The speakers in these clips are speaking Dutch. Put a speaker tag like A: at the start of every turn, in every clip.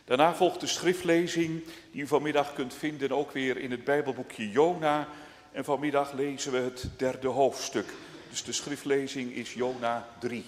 A: Daarna volgt de schriftlezing die u vanmiddag kunt vinden ook weer in het Bijbelboekje Jona. En vanmiddag lezen we het 3e hoofdstuk. Dus de schriftlezing is Jona 3.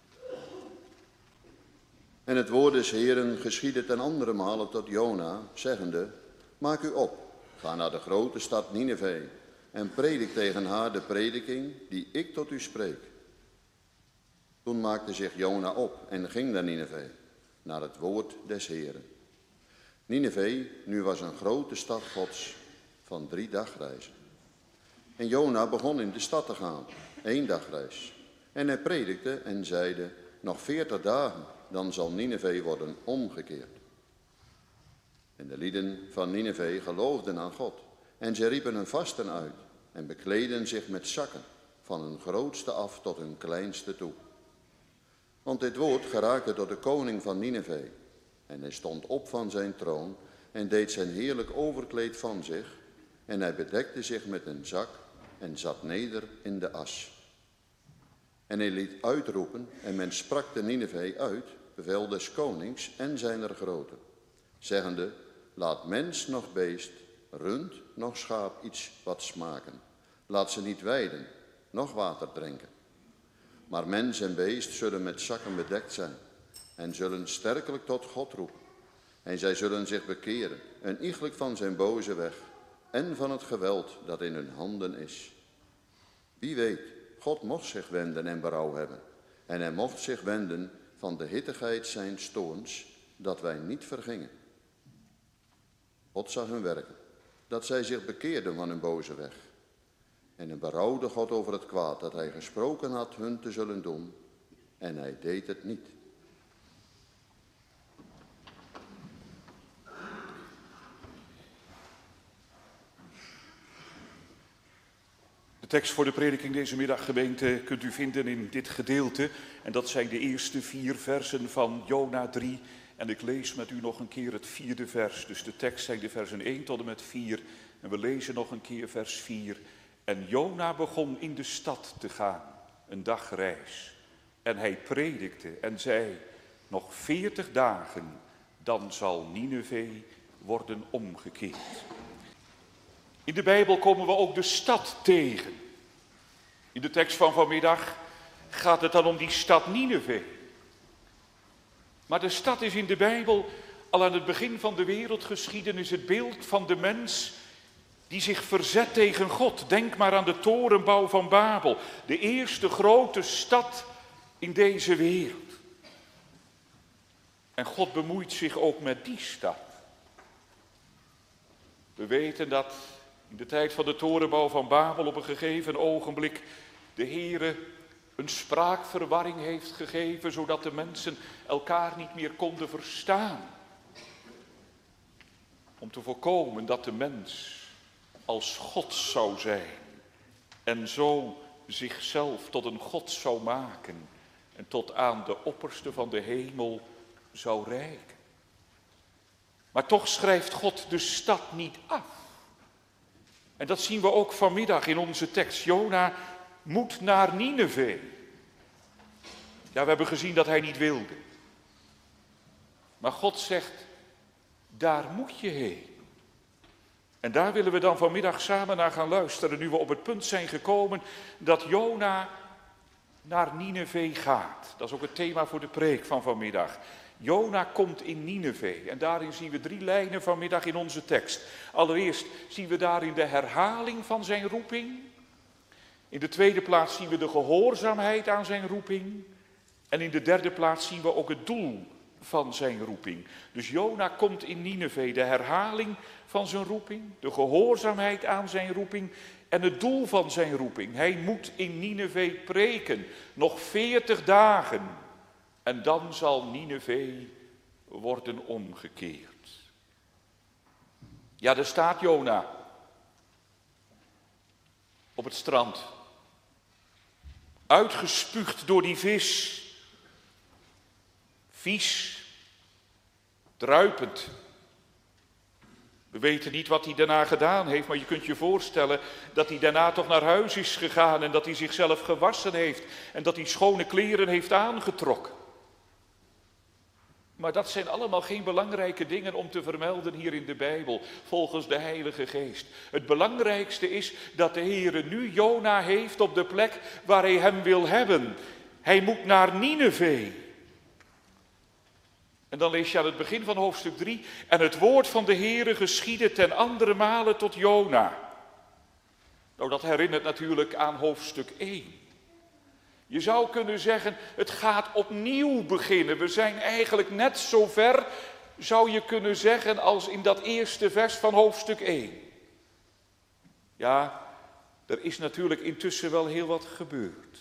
B: En het woord des Heeren geschiedde ten andere male tot Jona, zeggende: Maak u op, ga naar de grote stad Nineve en predik tegen haar de prediking die ik tot u spreek. Toen maakte zich Jona op en ging naar Nineve, naar het woord des Heeren. Nineve nu was een grote stad Gods van 3 dagreizen. En Jona begon in de stad te gaan, 1 dagreis. En hij predikte en zeide: nog 40 dagen, dan zal Nineve worden omgekeerd. En de lieden van Nineve geloofden aan God. En zij riepen hun vasten uit en bekleden zich met zakken, van hun grootste af tot hun kleinste toe. Want dit woord geraakte tot de koning van Nineve. En hij stond op van zijn troon en deed zijn heerlijk overkleed van zich. En hij bedekte zich met een zak en zat neder in de as. En hij liet uitroepen en men sprak te Nineve uit, bevel des konings en zijner groten, zeggende: laat mens nog beest, rund nog schaap iets wat smaken. Laat ze niet weiden, nog water drinken. Maar mens en beest zullen met zakken bedekt zijn en zullen sterkelijk tot God roepen. En zij zullen zich bekeren, en iegelijk van zijn boze weg en van het geweld dat in hun handen is. Wie weet, God mocht zich wenden en berouw hebben. En hij mocht zich wenden van de hittigheid zijns toorns, dat wij niet vergingen. God zag hun werken, dat zij zich bekeerden van hun boze weg. En hij berouwde God over het kwaad dat hij gesproken had hun te zullen doen. En hij deed het niet.
A: De tekst voor de prediking deze middag, gemeente, kunt u vinden in dit gedeelte. En dat zijn de eerste 4 versen van Jona 3. En ik lees met u nog een keer het 4e vers. Dus de tekst zijn de versen 1 tot en met 4. En we lezen nog een keer vers 4. En Jona begon in de stad te gaan, een dagreis. En hij predikte en zei: nog 40 dagen, dan zal Nineve worden omgekeerd. In de Bijbel komen we ook de stad tegen. In de tekst van vanmiddag gaat het dan om die stad Nineve. Maar de stad is in de Bijbel al aan het begin van de wereldgeschiedenis het beeld van de mens die zich verzet tegen God. Denk maar aan de torenbouw van Babel, de eerste grote stad in deze wereld. En God bemoeit zich ook met die stad. We weten dat in de tijd van de torenbouw van Babel op een gegeven ogenblik de Heere een spraakverwarring heeft gegeven, zodat de mensen elkaar niet meer konden verstaan. Om te voorkomen dat de mens als God zou zijn en zo zichzelf tot een God zou maken en tot aan de opperste van de hemel zou reiken. Maar toch schrijft God de stad niet af. En dat zien we ook vanmiddag in onze tekst. Jona moet naar Nineve. Ja, we hebben gezien dat hij niet wilde. Maar God zegt: daar moet je heen. En daar willen we dan vanmiddag samen naar gaan luisteren, nu we op het punt zijn gekomen dat Jona naar Nineve gaat. Dat is ook het thema voor de preek van vanmiddag. Jona komt in Nineve en daarin zien we 3 lijnen vanmiddag in onze tekst. Allereerst zien we daarin de herhaling van zijn roeping. In de tweede plaats zien we de gehoorzaamheid aan zijn roeping. En in de 3e plaats zien we ook het doel van zijn roeping. Dus Jona komt in Nineve, de herhaling van zijn roeping, de gehoorzaamheid aan zijn roeping en het doel van zijn roeping. Hij moet in Nineve preken, nog 40 dagen. En dan zal Nineve worden omgekeerd. Ja, daar staat Jona op het strand. Uitgespuugd door die vis. Vies. Druipend. We weten niet wat hij daarna gedaan heeft, maar je kunt je voorstellen dat hij daarna toch naar huis is gegaan en dat hij zichzelf gewassen heeft en dat hij schone kleren heeft aangetrokken. Maar dat zijn allemaal geen belangrijke dingen om te vermelden hier in de Bijbel, volgens de Heilige Geest. Het belangrijkste is dat de Heere nu Jona heeft op de plek waar hij hem wil hebben. Hij moet naar Nineve. En dan lees je aan het begin van hoofdstuk 3. En het woord van de Heere geschiedde ten andere male tot Jona. Nou, dat herinnert natuurlijk aan hoofdstuk 1. Je zou kunnen zeggen, het gaat opnieuw beginnen. We zijn eigenlijk net zo ver, zou je kunnen zeggen, als in dat eerste vers van hoofdstuk 1. Ja, er is natuurlijk intussen wel heel wat gebeurd.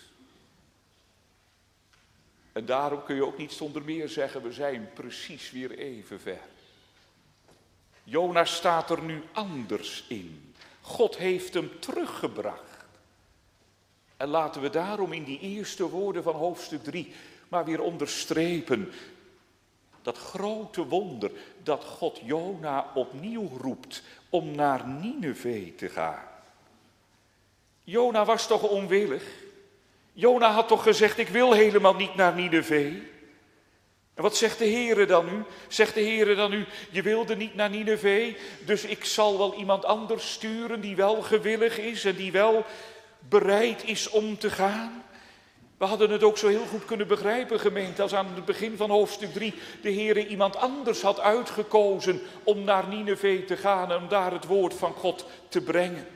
A: En daarom kun je ook niet zonder meer zeggen, we zijn precies weer even ver. Jona staat er nu anders in. God heeft hem teruggebracht. En laten we daarom in die eerste woorden van hoofdstuk 3 maar weer onderstrepen. Dat grote wonder dat God Jona opnieuw roept om naar Nineve te gaan. Jona was toch onwillig? Jona had toch gezegd, ik wil helemaal niet naar Nineve. En wat zegt de Heere dan nu? Zegt de Heere dan nu, je wilde niet naar Nineve, dus ik zal wel iemand anders sturen die wel gewillig is en die wel bereid is om te gaan? We hadden het ook zo heel goed kunnen begrijpen, gemeente, als aan het begin van hoofdstuk 3 de Heere iemand anders had uitgekozen om naar Nineve te gaan en om daar het woord van God te brengen.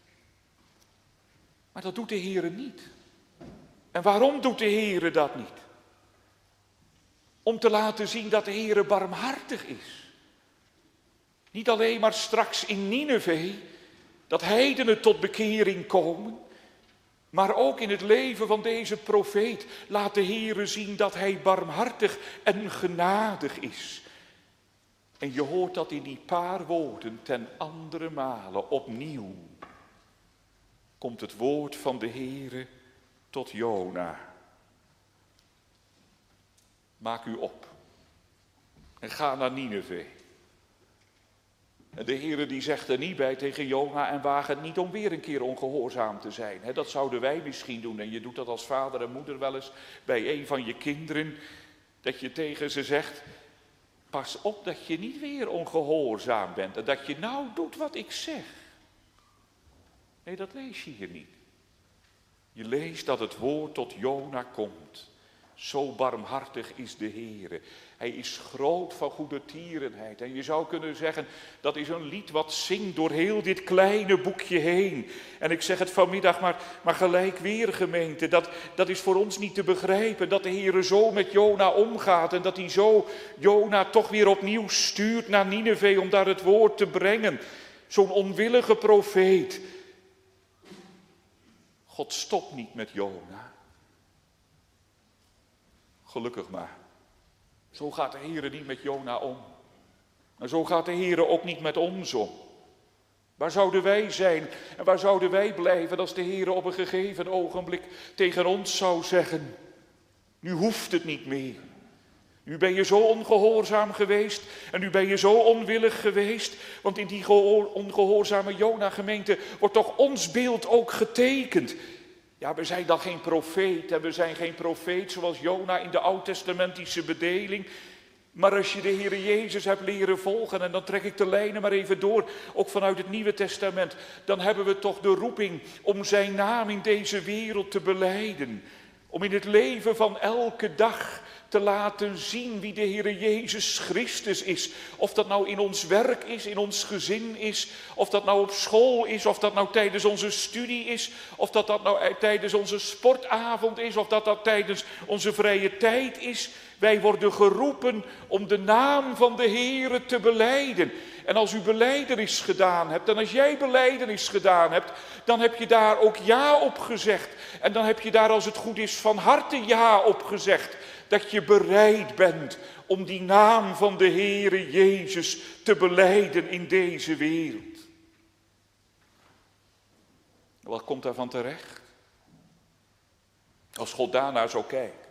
A: Maar dat doet de Heere niet. En waarom doet de Heere dat niet? Om te laten zien dat de Heere barmhartig is. Niet alleen maar straks in Nineve, dat heidenen tot bekering komen, maar ook in het leven van deze profeet laat de Heere zien dat hij barmhartig en genadig is. En je hoort dat in die paar woorden ten andere male opnieuw. Komt het woord van de Heere tot Jona. Maak u op en ga naar Nineve. En de Heere die zegt er niet bij tegen Jona en waag het niet om weer een keer ongehoorzaam te zijn. Dat zouden wij misschien doen en je doet dat als vader en moeder wel eens bij een van je kinderen. Dat je tegen ze zegt, pas op dat je niet weer ongehoorzaam bent en dat je nou doet wat ik zeg. Nee, dat lees je hier niet. Je leest dat het woord tot Jona komt. Zo barmhartig is de Heere. Hij is groot van goedertierenheid. En je zou kunnen zeggen, dat is een lied wat zingt door heel dit kleine boekje heen. En ik zeg het vanmiddag maar gelijk weer, gemeente. Dat is voor ons niet te begrijpen. Dat de Heere zo met Jona omgaat. En dat hij zo Jona toch weer opnieuw stuurt naar Nineve om daar het woord te brengen. Zo'n onwillige profeet. God stopt niet met Jona. Gelukkig maar. Zo gaat de Heere niet met Jona om. En zo gaat de Heere ook niet met ons om. Waar zouden wij zijn en waar zouden wij blijven als de Heere op een gegeven ogenblik tegen ons zou zeggen, nu hoeft het niet meer. Nu ben je zo ongehoorzaam geweest en nu ben je zo onwillig geweest. Want in die ongehoorzame Jona-gemeente wordt toch ons beeld ook getekend. Ja, we zijn dan geen profeet en we zijn geen profeet zoals Jona in de oud-testamentische bedeling. Maar als je de Heere Jezus hebt leren volgen, en dan trek ik de lijnen maar even door, ook vanuit het Nieuwe Testament, dan hebben we toch de roeping om zijn naam in deze wereld te belijden. Om in het leven van elke dag te laten zien wie de Heere Jezus Christus is. Of dat nou in ons werk is, in ons gezin is, of dat nou op school is, of dat nou tijdens onze studie is, of dat nou tijdens onze sportavond is, of dat tijdens onze vrije tijd is. Wij worden geroepen om de naam van de Heere te belijden. En als u belijdenis gedaan hebt, en als jij belijdenis gedaan hebt, dan heb je daar ook ja op gezegd. En dan heb je daar, als het goed is, van harte ja op gezegd. Dat je bereid bent om die naam van de Heere Jezus te belijden in deze wereld. Wat komt daarvan terecht? Als God daarnaar zou kijken,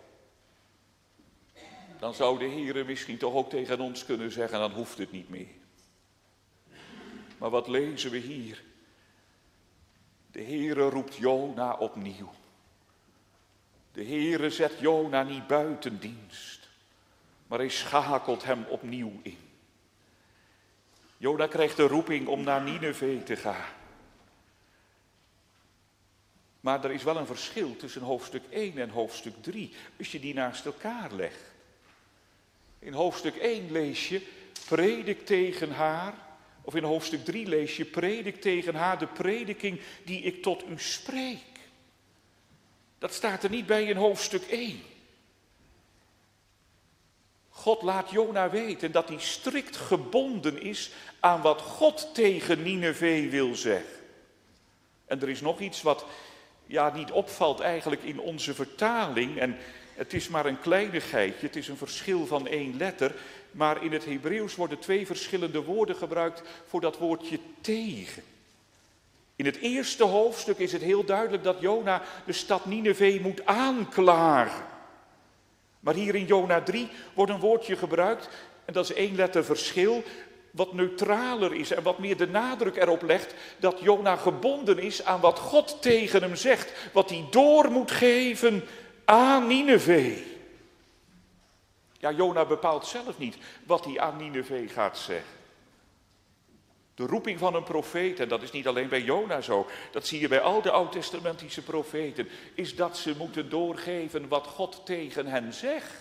A: dan zou de Heere misschien toch ook tegen ons kunnen zeggen, dan hoeft het niet meer. Maar wat lezen we hier? De Heere roept Jona opnieuw. De Heere zet Jona niet buiten dienst. Maar hij schakelt hem opnieuw in. Jona krijgt de roeping om naar Nineve te gaan. Maar er is wel een verschil tussen hoofdstuk 1 en hoofdstuk 3, als je die naast elkaar legt. In hoofdstuk 1 lees je, predik tegen haar, of in hoofdstuk 3 lees je, predik tegen haar de prediking die ik tot u spreek. Dat staat er niet bij in hoofdstuk 1. God laat Jona weten dat hij strikt gebonden is aan wat God tegen Nineve wil zeggen. En er is nog iets wat niet opvalt eigenlijk in onze vertaling. En het is maar een kleinigheidje, het is een verschil van 1 letter. Maar in het Hebreeuws worden 2 verschillende woorden gebruikt voor dat woordje tegen. In het eerste hoofdstuk is het heel duidelijk dat Jona de stad Nineve moet aanklagen. Maar hier in Jona 3 wordt een woordje gebruikt, en dat is 1 letter verschil, wat neutraler is en wat meer de nadruk erop legt dat Jona gebonden is aan wat God tegen hem zegt, wat hij door moet geven aan Nineve. Ja, Jona bepaalt zelf niet wat hij aan Nineve gaat zeggen. De roeping van een profeet, en dat is niet alleen bij Jona zo, dat zie je bij al de oud-testamentische profeten, is dat ze moeten doorgeven wat God tegen hen zegt.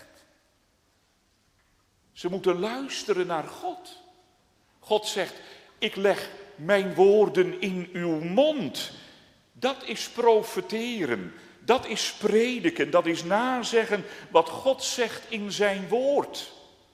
A: Ze moeten luisteren naar God. God zegt, ik leg mijn woorden in uw mond. Dat is profeteren, dat is prediken, dat is nazeggen wat God zegt in zijn woord.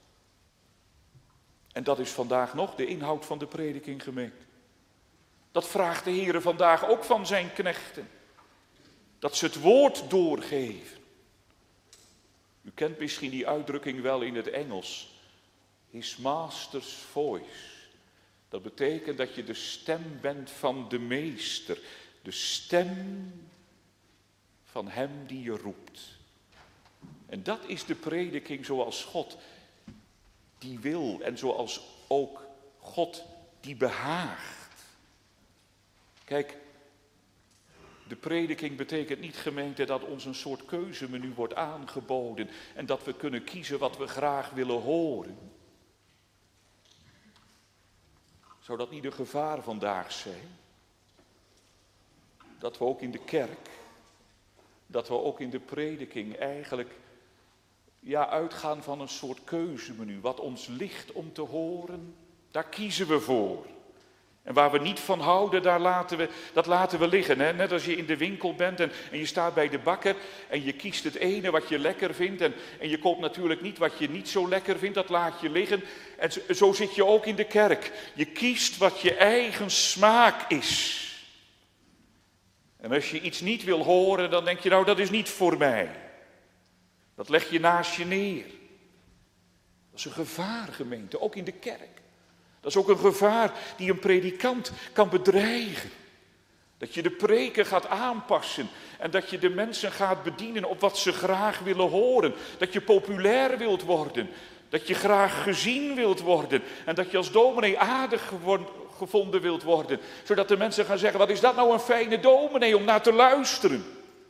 A: En dat is vandaag nog de inhoud van de prediking, gemeente. Dat vraagt de Heere vandaag ook van zijn knechten. Dat ze het woord doorgeven. U kent misschien die uitdrukking wel in het Engels. His master's voice. Dat betekent dat je de stem bent van de meester. De stem van hem die je roept. En dat is de prediking zoals God die wil en zoals ook God die behaagt. Kijk, de prediking betekent niet, gemeente, dat ons een soort keuzemenu wordt aangeboden en dat we kunnen kiezen wat we graag willen horen. Zou dat niet een gevaar vandaag zijn? Dat we ook in de kerk, dat we ook in de prediking eigenlijk uitgaan van een soort keuzemenu. Wat ons ligt om te horen, daar kiezen we voor. En waar we niet van houden, dat laten we liggen. Hè? Net als je in de winkel bent en je staat bij de bakker en je kiest het ene wat je lekker vindt. En je koopt natuurlijk niet wat je niet zo lekker vindt, dat laat je liggen. En zo zit je ook in de kerk. Je kiest wat je eigen smaak is. En als je iets niet wil horen, dan denk je, nou, dat is niet voor mij. Dat leg je naast je neer. Dat is een gevaar, gemeente, ook in de kerk. Dat is ook een gevaar die een predikant kan bedreigen. Dat je de preken gaat aanpassen en dat je de mensen gaat bedienen op wat ze graag willen horen. Dat je populair wilt worden, dat je graag gezien wilt worden en dat je als dominee aardig gevonden wilt worden. Zodat de mensen gaan zeggen, wat is dat nou een fijne dominee om naar te luisteren.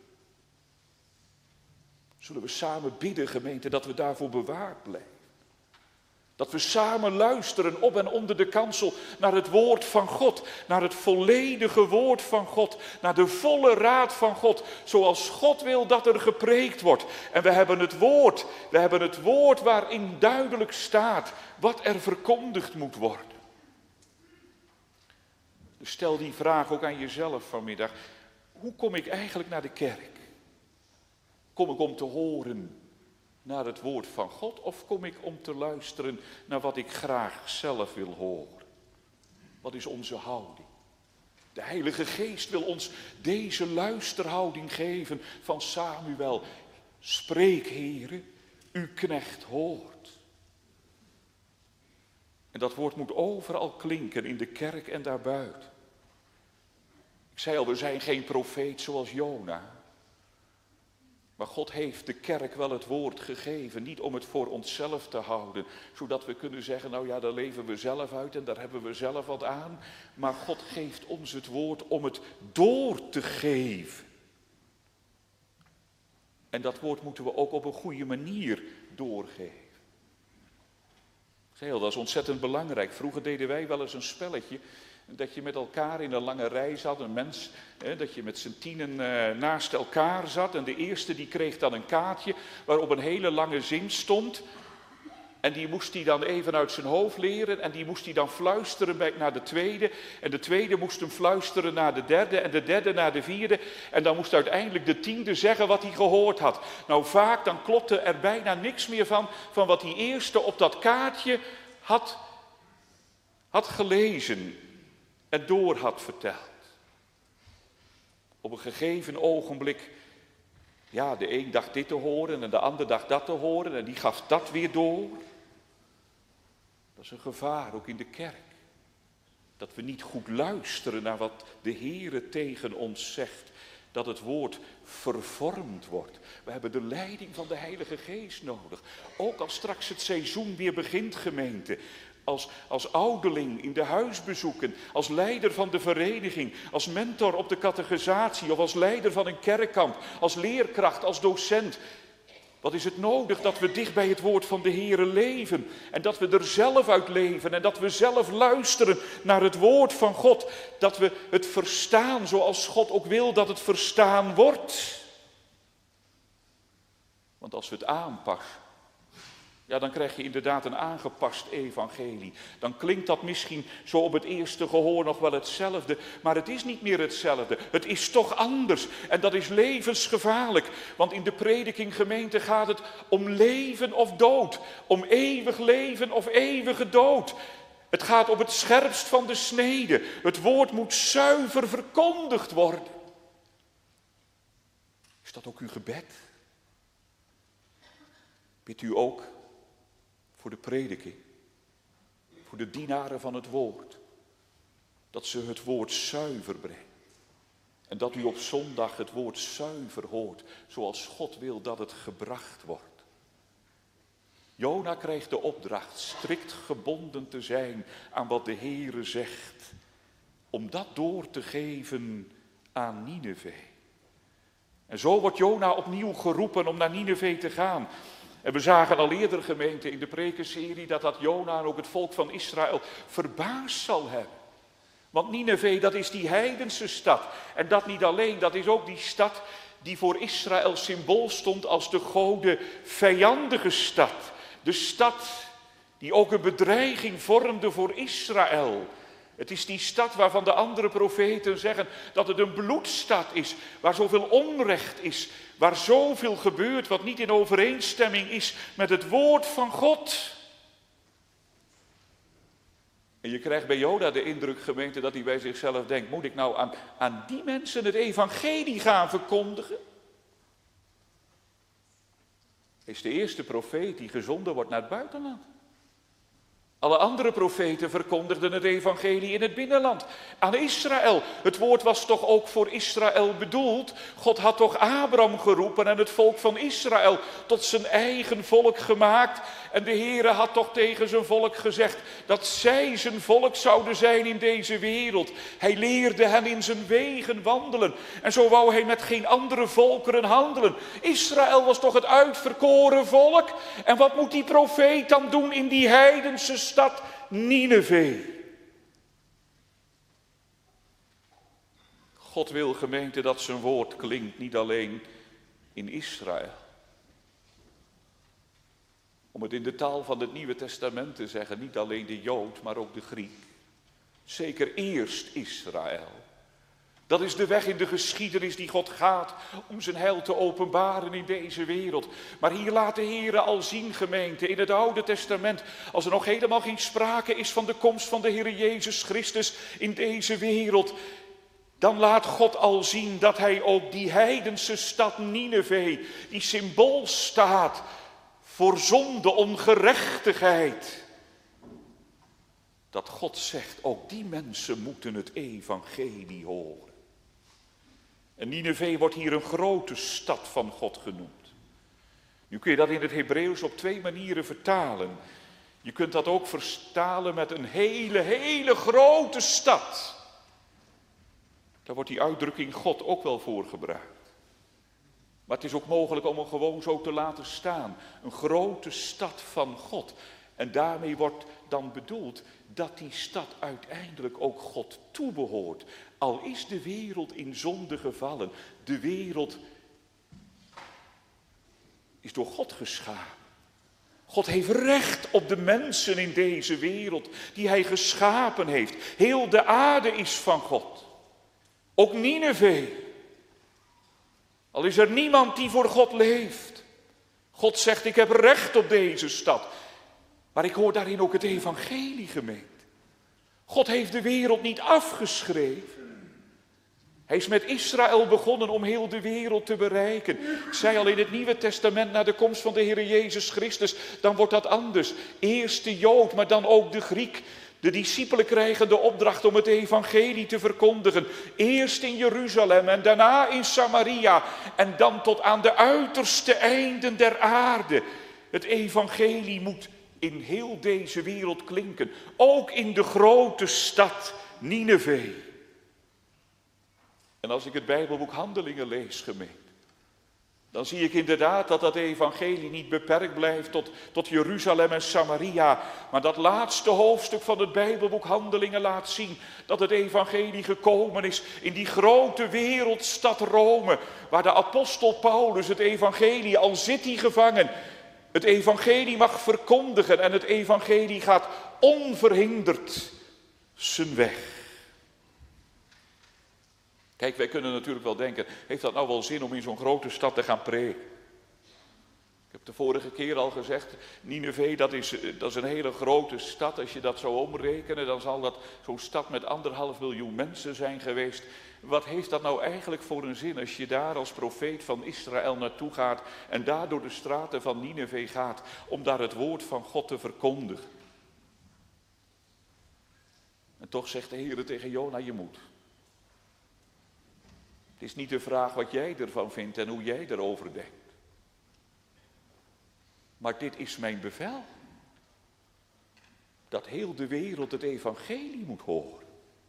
A: Zullen we samen bidden, gemeente, dat we daarvoor bewaard blijven. Dat we samen luisteren op en onder de kansel naar het woord van God. Naar het volledige woord van God. Naar de volle raad van God. Zoals God wil dat er gepreekt wordt. En we hebben het woord waarin duidelijk staat wat er verkondigd moet worden. Dus stel die vraag ook aan jezelf vanmiddag. Hoe kom ik eigenlijk naar de kerk? Kom ik om te horen naar het woord van God of kom ik om te luisteren naar wat ik graag zelf wil horen? Wat is onze houding? De Heilige Geest wil ons deze luisterhouding geven van Samuel. Spreek, Heere, uw knecht hoort. En dat woord moet overal klinken, in de kerk en daarbuiten. Ik zei al, we zijn geen profeet zoals Jona. Maar God heeft de kerk wel het woord gegeven, niet om het voor onszelf te houden, zodat we kunnen zeggen, nou ja, daar leven we zelf uit en daar hebben we zelf wat aan. Maar God geeft ons het woord om het door te geven. En dat woord moeten we ook op een goede manier doorgeven. Dat is ontzettend belangrijk. Vroeger deden wij wel eens een spelletje. Dat je met elkaar in een lange rij zat, een mens, dat je met z'n tienen naast elkaar zat. En de eerste die kreeg dan een kaartje waarop een hele lange zin stond. En die moest hij dan even uit zijn hoofd leren en die moest hij dan fluisteren naar de tweede. En de tweede moest hem fluisteren naar de derde en de derde naar de vierde. En dan moest uiteindelijk de tiende zeggen wat hij gehoord had. Nou, vaak dan klopte er bijna niks meer van wat die eerste op dat kaartje had gelezen en door had verteld. Op een gegeven ogenblik, ja, de een dacht dit te horen en de ander dacht dat te horen en die gaf dat weer door. Dat is een gevaar, ook in de kerk. Dat we niet goed luisteren naar wat de Heere tegen ons zegt. Dat het woord vervormd wordt. We hebben de leiding van de Heilige Geest nodig. Ook als straks het seizoen weer begint, gemeente. Als ouderling in de huisbezoeken, als leider van de vereniging, als mentor op de catechisatie of als leider van een kerkkamp, als leerkracht, als docent. Wat is het nodig dat we dicht bij het woord van de Heere leven en dat we er zelf uit leven en dat we zelf luisteren naar het woord van God. Dat we het verstaan zoals God ook wil dat het verstaan wordt. Want als we het aanpassen, ja, dan krijg je inderdaad een aangepast evangelie. Dan klinkt dat misschien zo op het eerste gehoor nog wel hetzelfde, maar het is niet meer hetzelfde. Het is toch anders en dat is levensgevaarlijk. Want in de prediking, gemeente, gaat het om leven of dood. Om eeuwig leven of eeuwige dood. Het gaat op het scherpst van de snede. Het woord moet zuiver verkondigd worden. Is dat ook uw gebed? Bidt u ook voor de prediking, voor de dienaren van het woord, dat ze het woord zuiver brengen. En dat u op zondag het woord zuiver hoort, zoals God wil dat het gebracht wordt. Jona krijgt de opdracht strikt gebonden te zijn aan wat de Heere zegt, om dat door te geven aan Nineve. En zo wordt Jona opnieuw geroepen om naar Nineve te gaan. En we zagen al eerder, gemeente, in de prekenserie dat Jona en ook het volk van Israël verbaasd zal hebben. Want Nineve, dat is die heidense stad. En dat niet alleen, dat is ook die stad die voor Israël symbool stond als de gode vijandige stad. De stad die ook een bedreiging vormde voor Israël. Het is die stad waarvan de andere profeten zeggen dat het een bloedstad is, waar zoveel onrecht is, waar zoveel gebeurt wat niet in overeenstemming is met het woord van God. En je krijgt bij Jona de indruk, gemeente, dat hij bij zichzelf denkt, moet ik nou aan die mensen het evangelie gaan verkondigen? Hij is de eerste profeet die gezonden wordt naar het buitenland. Alle andere profeten verkondigden het evangelie in het binnenland, aan Israël. Het woord was toch ook voor Israël bedoeld? God had toch Abraham geroepen en het volk van Israël tot zijn eigen volk gemaakt. En de Heere had toch tegen zijn volk gezegd dat zij zijn volk zouden zijn in deze wereld. Hij leerde hen in zijn wegen wandelen. En zo wou hij met geen andere volkeren handelen. Israël was toch het uitverkoren volk? En wat moet die profeet dan doen in die heidense stad Nineve? God wil, gemeente, dat zijn woord klinkt niet alleen in Israël. Om het in de taal van het Nieuwe Testament te zeggen, niet alleen de Jood, maar ook de Griek. Zeker eerst Israël. Dat is de weg in de geschiedenis die God gaat om zijn heil te openbaren in deze wereld. Maar hier laat de Heere al zien, gemeente, in het Oude Testament, als er nog helemaal geen sprake is van de komst van de Heere Jezus Christus in deze wereld, dan laat God al zien dat hij ook die heidense stad Nineve, die symbool staat voor zonde, ongerechtigheid, dat God zegt, ook die mensen moeten het evangelie horen. En Nineve wordt hier een grote stad van God genoemd. Nu kun je dat in het Hebreeuws op twee manieren vertalen. Je kunt dat ook vertalen met een hele grote stad. Daar wordt die uitdrukking God ook wel voor gebruikt. Maar het is ook mogelijk om hem gewoon zo te laten staan. Een grote stad van God. En daarmee wordt dan bedoeld dat die stad uiteindelijk ook God toebehoort. Al is de wereld in zonde gevallen, de wereld is door God geschapen. God heeft recht op de mensen in deze wereld die hij geschapen heeft. Heel de aarde is van God. Ook Nineve. Al is er niemand die voor God leeft. God zegt, ik heb recht op deze stad. Maar ik hoor daarin ook het evangelie gemeend. God heeft de wereld niet afgeschreven. Hij is met Israël begonnen om heel de wereld te bereiken. Ik zei al in het Nieuwe Testament, na de komst van de Heer Jezus Christus, dan wordt dat anders. Eerst de Jood, maar dan ook de Griek. De discipelen krijgen de opdracht om het evangelie te verkondigen. Eerst in Jeruzalem en daarna in Samaria. En dan tot aan de uiterste einden der aarde. Het evangelie moet in heel deze wereld klinken. Ook in de grote stad Nineve. En als ik het Bijbelboek Handelingen lees, gemeente, dan zie ik inderdaad dat dat evangelie niet beperkt blijft tot Jeruzalem en Samaria. Maar dat laatste hoofdstuk van het Bijbelboek Handelingen laat zien dat het evangelie gekomen is in die grote wereldstad Rome. Waar de apostel Paulus het evangelie, al zit hij gevangen, het evangelie mag verkondigen en het evangelie gaat onverhinderd zijn weg. Kijk, wij kunnen natuurlijk wel denken, heeft dat nou wel zin om in zo'n grote stad te gaan preken? Ik heb de vorige keer al gezegd, Nineve, dat is een hele grote stad. Als je dat zou omrekenen, dan zal dat zo'n stad met 1,5 miljoen mensen zijn geweest. Wat heeft dat nou eigenlijk voor een zin als je daar als profeet van Israël naartoe gaat en daar door de straten van Nineve gaat om daar het woord van God te verkondigen? En toch zegt de Heer tegen Jona, je moet. Het is niet de vraag wat jij ervan vindt en hoe jij erover denkt. Maar dit is mijn bevel. Dat heel de wereld het evangelie moet horen.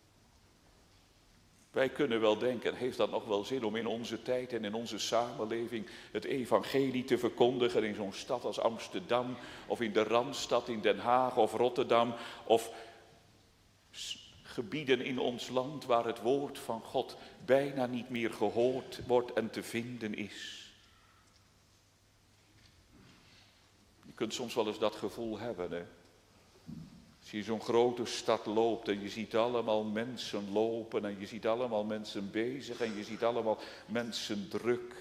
A: Wij kunnen wel denken, heeft dat nog wel zin om in onze tijd en in onze samenleving het evangelie te verkondigen in zo'n stad als Amsterdam of in de Randstad in Den Haag of Rotterdam of gebieden in ons land waar het woord van God bijna niet meer gehoord wordt en te vinden is. Je kunt soms wel eens dat gevoel hebben, hè? Als je in zo'n grote stad loopt en je ziet allemaal mensen lopen en je ziet allemaal mensen bezig en je ziet allemaal mensen druk.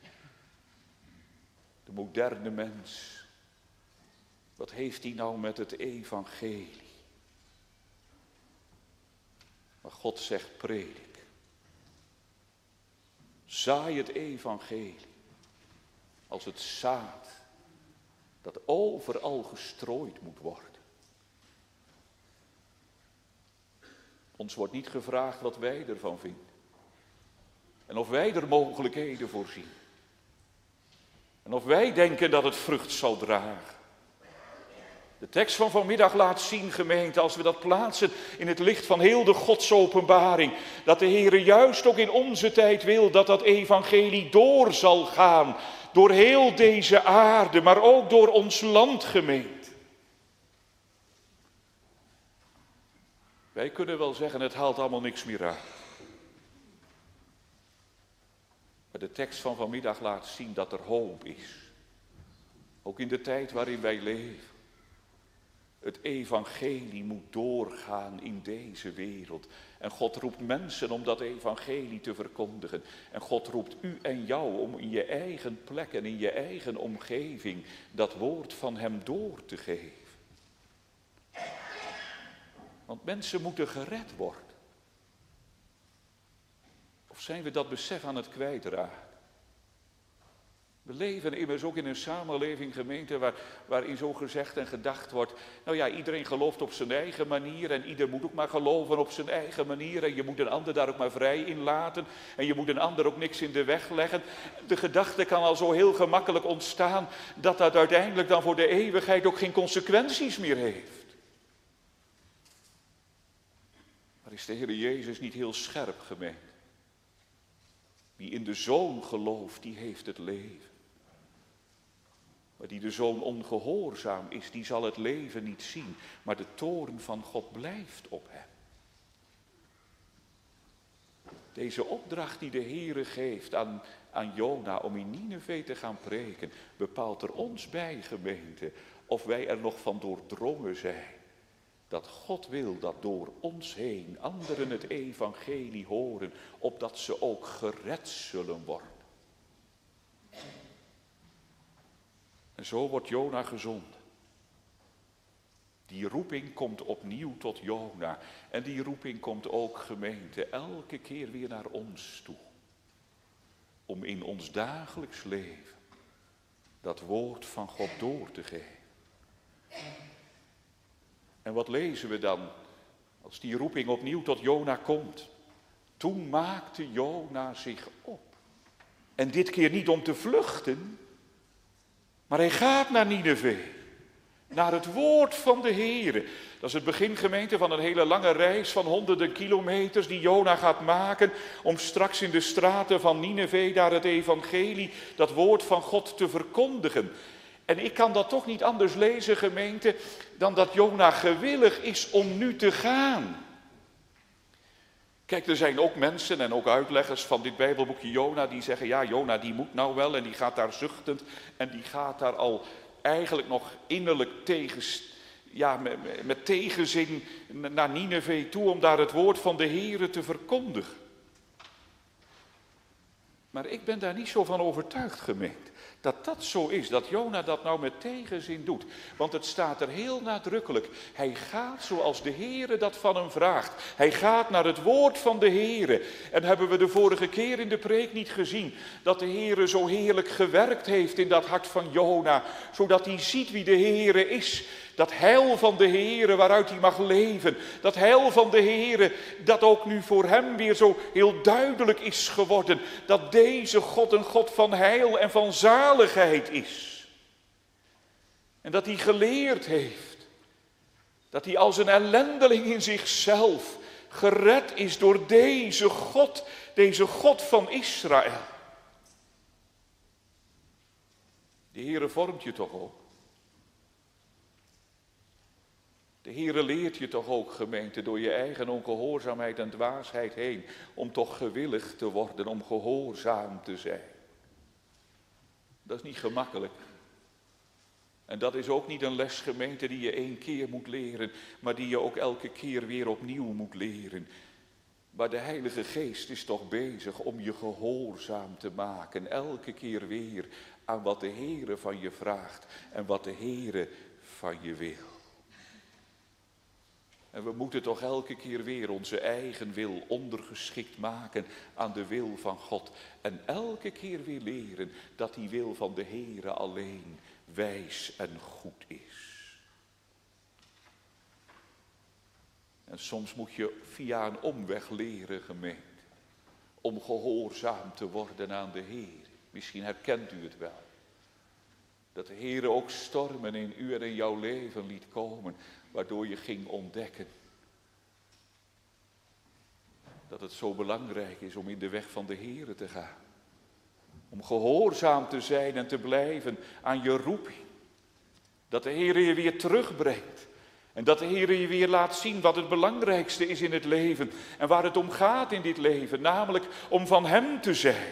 A: De moderne mens, wat heeft hij nou met het evangelie? Maar God zegt predik. Zaai het evangelie als het zaad dat overal gestrooid moet worden. Ons wordt niet gevraagd wat wij ervan vinden. En of wij er mogelijkheden voor zien. En of wij denken dat het vrucht zal dragen. De tekst van vanmiddag laat zien, gemeente, als we dat plaatsen in het licht van heel de Godsopenbaring, dat de Heer juist ook in onze tijd wil dat dat evangelie door zal gaan, door heel deze aarde, maar ook door ons land, gemeente. Wij kunnen wel zeggen, het haalt allemaal niks meer uit. Maar de tekst van vanmiddag laat zien dat er hoop is. Ook in de tijd waarin wij leven. Het evangelie moet doorgaan in deze wereld. En God roept mensen om dat evangelie te verkondigen. En God roept u en jou om in je eigen plek en in je eigen omgeving dat woord van hem door te geven. Want mensen moeten gered worden. Of zijn we dat besef aan het kwijtraken? We leven immers ook in een samenleving, gemeente, waarin zo gezegd en gedacht wordt, nou ja, iedereen gelooft op zijn eigen manier en ieder moet ook maar geloven op zijn eigen manier en je moet een ander daar ook maar vrij in laten en je moet een ander ook niks in de weg leggen. De gedachte kan al zo heel gemakkelijk ontstaan dat dat uiteindelijk dan voor de eeuwigheid ook geen consequenties meer heeft. Maar is de Heer Jezus niet heel scherp, gemeente? Wie in de Zoon gelooft, die heeft het leven. Maar die de zoon ongehoorzaam is, die zal het leven niet zien. Maar de toorn van God blijft op hem. Deze opdracht die de Heere geeft aan Jona om in Nineve te gaan preken, bepaalt er ons bij, gemeente, of wij er nog van doordrongen zijn. Dat God wil dat door ons heen anderen het evangelie horen, opdat ze ook gered zullen worden. En zo wordt Jona gezonden. Die roeping komt opnieuw tot Jona. En die roeping komt ook, gemeente, elke keer weer naar ons toe. Om in ons dagelijks leven dat woord van God door te geven. En wat lezen we dan als die roeping opnieuw tot Jona komt? Toen maakte Jona zich op. En dit keer niet om te vluchten, maar hij gaat naar Nineve. Naar het woord van de Heere. Dat is het begin, gemeente, van een hele lange reis van honderden kilometers die Jona gaat maken om straks in de straten van Nineve daar het evangelie, dat woord van God te verkondigen. En ik kan dat toch niet anders lezen, gemeente, dan dat Jona gewillig is om nu te gaan. Kijk, er zijn ook mensen en ook uitleggers van dit Bijbelboekje Jona die zeggen, ja, Jona die moet nou wel en die gaat daar zuchtend en die gaat daar al eigenlijk nog innerlijk met tegenzin naar Nineve toe om daar het woord van de Heere te verkondigen. Maar ik ben daar niet zo van overtuigd, gemeente, dat dat zo is, dat Jona dat nou met tegenzin doet. Want het staat er heel nadrukkelijk, hij gaat zoals de Heere dat van hem vraagt. Hij gaat naar het woord van de Heere. En hebben we de vorige keer in de preek niet gezien, dat de Heere zo heerlijk gewerkt heeft in dat hart van Jona, zodat hij ziet wie de Heere is. Dat heil van de Heere waaruit hij mag leven. Dat heil van de Heere dat ook nu voor hem weer zo heel duidelijk is geworden. Dat deze God een God van heil en van zaligheid is. En dat hij geleerd heeft. Dat hij als een ellendeling in zichzelf gered is door deze God van Israël. De Heere vormt je toch ook? De Heere leert je toch ook, gemeente, door je eigen ongehoorzaamheid en dwaasheid heen, om toch gewillig te worden, om gehoorzaam te zijn. Dat is niet gemakkelijk. En dat is ook niet een les, gemeente, die je 1 keer moet leren, maar die je ook elke keer weer opnieuw moet leren. Maar de Heilige Geest is toch bezig om je gehoorzaam te maken, elke keer weer aan wat de Heere van je vraagt en wat de Heere van je wil. En we moeten toch elke keer weer onze eigen wil ondergeschikt maken aan de wil van God. En elke keer weer leren dat die wil van de Heere alleen wijs en goed is. En soms moet je via een omweg leren, gemeente, om gehoorzaam te worden aan de Heer. Misschien herkent u het wel. Dat de Heere ook stormen in u en in jouw leven liet komen, waardoor je ging ontdekken dat het zo belangrijk is om in de weg van de Heere te gaan. Om gehoorzaam te zijn en te blijven aan je roeping. Dat de Heere je weer terugbrengt. En dat de Heere je weer laat zien wat het belangrijkste is in het leven. En waar het om gaat in dit leven, namelijk om van Hem te zijn.